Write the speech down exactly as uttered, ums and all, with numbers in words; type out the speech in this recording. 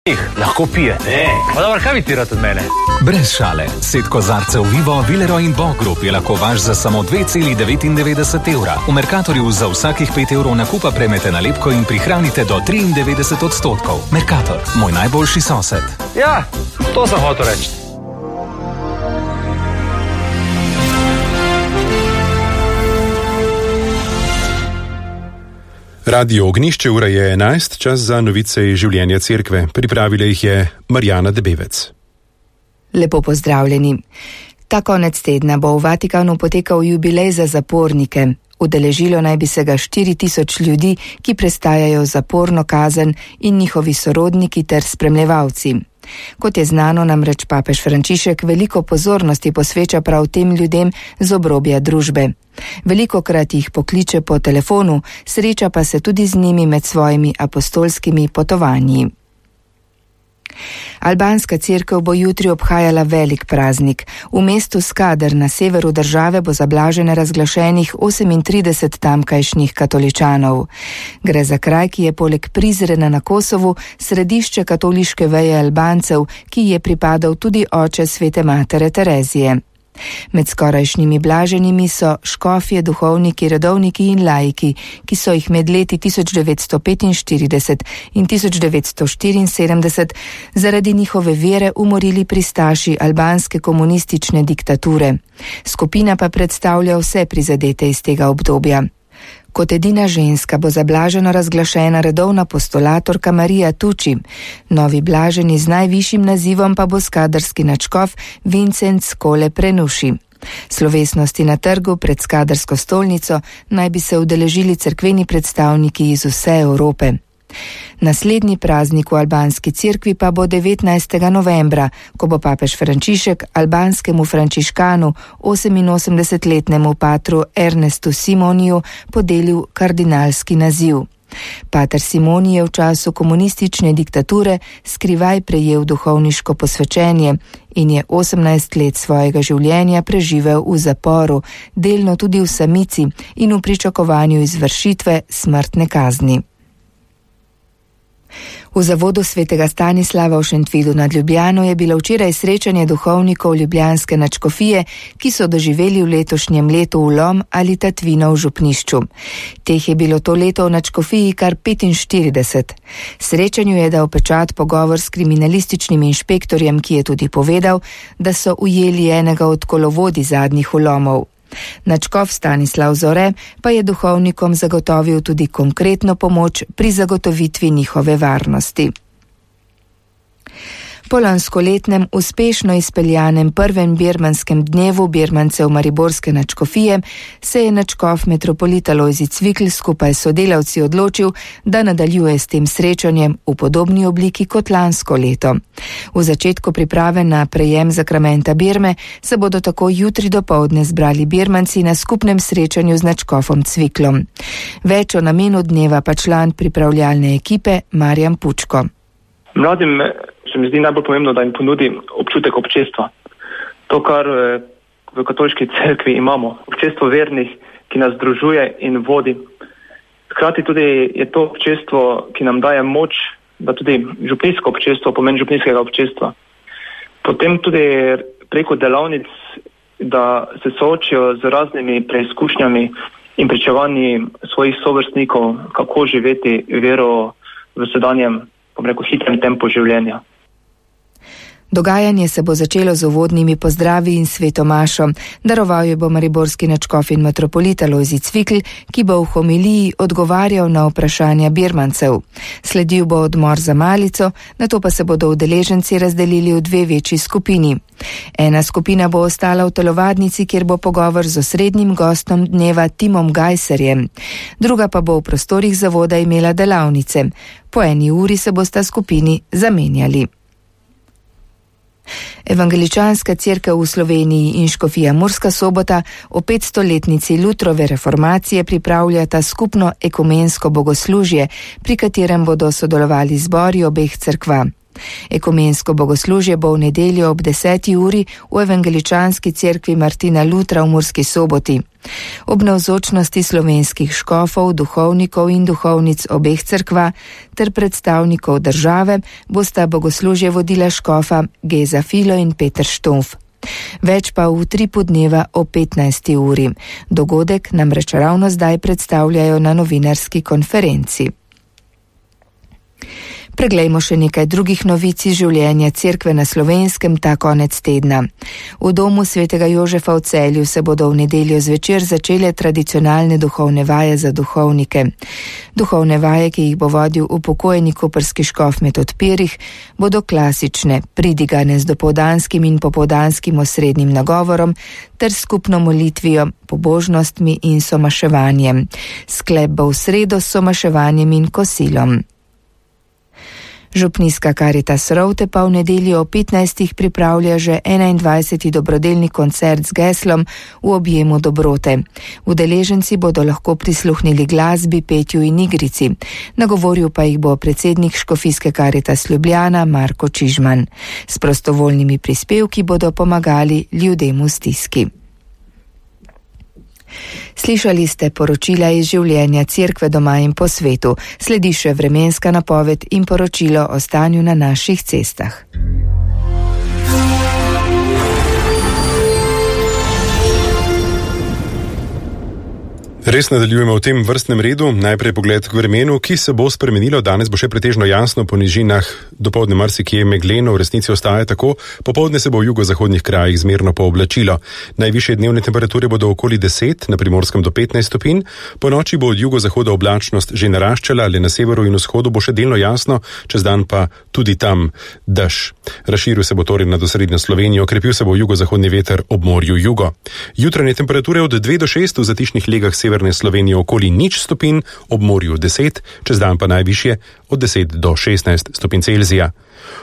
Lahko pije. Pa dobro, kaj bi ti rad od mene? Brez šale. Set kozarcev Vivo, Villeroy in Bock Group je lahko vaš za samo dve celi devetindevetdeset evra. V Mercatorju za vsakih pet evrov nakupa prejmete nalepko in prihranite do triindevetdeset odstotkov. Mercator, moj najboljši sosed. Ja, to sem hotel reči. Radio Ognjišče, ura je enajst, čas za novice iz življenja cerkve. Pripravila jih je Marjana Debevec. Lepo pozdravljeni. Ta konec tedna bo v Vatikanu potekal jubilej za zapornike. Udeležilo naj bi se ga štiri tisoč ljudi, ki prestajajo zaporno kazen, in njihovi sorodniki ter spremljevalci. Kot je znano, namreč papež Frančišek veliko pozornosti posveča prav tem ljudem z obrobja družbe. Velikokrat jih pokliče po telefonu, sreča pa se tudi z njimi med svojimi apostolskimi potovanji. Albanska cerkev bo jutri obhajala velik praznik. V mestu Skadar na severu države bo za blažene razglašenih osemintrideset tamkajšnjih katoličanov. Gre za kraj, ki je poleg Prizrena na Kosovu središče katoliške veje Albancev, ki je pripadal tudi oče svete matere Terezije. Med skorajšnjimi blaženimi so škofje, duhovniki, redovniki in laiki, ki so jih med leti tisoč devetsto petinštirideset in tisoč devetsto štiriinsedemdeset zaradi njihove vere umorili pristaši albanske komunistične diktature. Skupina pa predstavlja vse prizadete iz tega obdobja. Kot edina ženska bo za blaženo razglašena redovna postulatorka Marija Tuči. Novi blaženi z najvišjim nazivom pa bo skadarski nadškof Vincent Skole Prenuši. Slovesnosti na trgu pred skadarsko stolnico naj bi se udeležili cerkveni predstavniki iz vse Evrope. Naslednji praznik v albanski cerkvi pa bo devetnajstega novembra, ko bo papež Frančišek albanskemu frančiškanu, oseminosemdesetletnemu patru Ernestu Simoniju, podelil kardinalski naziv. Pater Simoni je v času komunistične diktature skrivaj prejel duhovniško posvečenje in je osemnajst let svojega življenja preživel v zaporu, delno tudi v samici in v pričakovanju izvršitve smrtne kazni. V zavodu svetega Stanislava v Šentvidu nad Ljubljano je bilo včeraj srečanje duhovnikov ljubljanske nadškofije, ki so doživeli v letošnjem letu vlom ali tatvino v župnišču. Teh je bilo to leto v nadškofiji kar petinštirideset. Srečanju je dal pečat pogovor s kriminalističnim inšpektorjem, ki je tudi povedal, da so ujeli enega od kolovodi zadnjih vlomov. Nadškof Stanislav Zore pa je duhovnikom zagotovil tudi konkretno pomoč pri zagotovitvi njihove varnosti. Po lanskoletnem uspešno izpeljanem prvem birmanskem dnevu birmancev mariborske nadškofije se je nadškof metropolita Lojzi Cvikl skupaj s sodelavci odločil, da nadaljuje s tem srečanjem v podobni obliki kot lansko leto. V začetku priprave na prejem zakramenta Birme se bodo tako jutri dopoldne zbrali birmanci na skupnem srečanju z nadškofom Cviklom. Več o namenu dneva pa član pripravljalne ekipe Marjan Pučko. Mladim se mi zdi najbolj pomembno, da jim ponudi občutek občestva. To, kar v katoliški cerkvi imamo. Občestvo vernih, ki nas združuje in vodi. Hkrati tudi je to občestvo, ki nam daje moč, da tudi župnijsko občestvo, pomen župnijskega občestva. Potem tudi preko delavnic, da se soočijo z raznimi preizkušnjami in pričevanji svojih sovrstnikov, kako živeti vero v sedanjem, bom rekel, hitrem tempu življenja. Dogajanje se bo začelo z uvodnimi pozdravi in svetomašo. Daroval jo bo mariborski nadškof in metropolita Lojzi Cvikl, ki bo v homiliji odgovarjal na vprašanja birmancev. Sledil bo odmor za malico, nato pa se bodo udeleženci razdelili v dve večji skupini. Ena skupina bo ostala v telovadnici, kjer bo pogovor z osrednjim gostom dneva Timom Gajserjem. Druga pa bo v prostorih zavoda imela delavnice. Po eni uri se bosta skupini zamenjali. Evangeličanska cerkev v Sloveniji in škofija Murska Sobota o petstoletnici Lutrove reformacije pripravljata skupno ekumensko bogoslužje, pri katerem bodo sodelovali zbori obeh cerkva. Ekumensko bogoslužje bo v nedeljo ob deseti uri v evangeličanski cerkvi Martina Lutra v Murski Soboti. Ob navzočnosti slovenskih škofov, duhovnikov in duhovnic obeh cerkva ter predstavnikov države bosta bogoslužje vodila škofa Geza Filo in Peter Štof. Več pa v utripu dneva o petnajsti uri. Dogodek namreč ravno zdaj predstavljajo na novinarski konferenci. Preglejmo še nekaj drugih novic iz življenja cerkve na Slovenskem ta konec tedna. V domu svetega Jožefa v Celju se bodo v nedeljo zvečer začele tradicionalne duhovne vaje za duhovnike. Duhovne vaje, ki jih bo vodil upokojeni koprski škof Metod Pirih, bodo klasične, pridigane z dopoldanskim in popoldanskim osrednjim nagovorom ter skupno molitvijo, pobožnostmi in somaševanjem. Sklep bo v sredo s somaševanjem in kosilom. Župnijska Karitas Rovte pa v nedeljo o petnajstih pripravlja že enaindvajseti dobrodelni koncert z geslom V objemu dobrote. Udeleženci bodo lahko prisluhnili glasbi, petju in igrici. Nagovoril pa jih bo predsednik Škofijske Karitas Ljubljana Marko Čižman. S prostovoljnimi prispevki bodo pomagali ljudem v stiski. Slišali ste poročila iz življenja cerkve doma in po svetu. Sledi še vremenska napoved in poročilo o stanju na naših cestah. Res nadaljujemo v tem vrstnem redu. Najprej pogled k vremenu, ki se bo spremenilo. Danes bo še pretežno jasno po nižinah, dopoldne marsikje megleno, v resnici ostaja tako. Popoldne se bo v jugozahodnih krajih zmerno pooblačilo. Najvišje dnevne temperature bodo okoli deset, na Primorskem do petnajst stopinj. Po noči bo od jugozahoda oblačnost že naraščala, le na severu in vzhodu bo še delno jasno, čez dan pa tudi tam dež. Razširil se bo torej nad osrednjo Slovenijo, krepil se bo jugozahodni veter ob morju jugo. Jutranje temperature od dve do šest, v zatišnih legah severne Slovenije okoli nič stopinj, ob morju deset, čez dan pa najvišje od deset do šestnajst stopinj Celzija.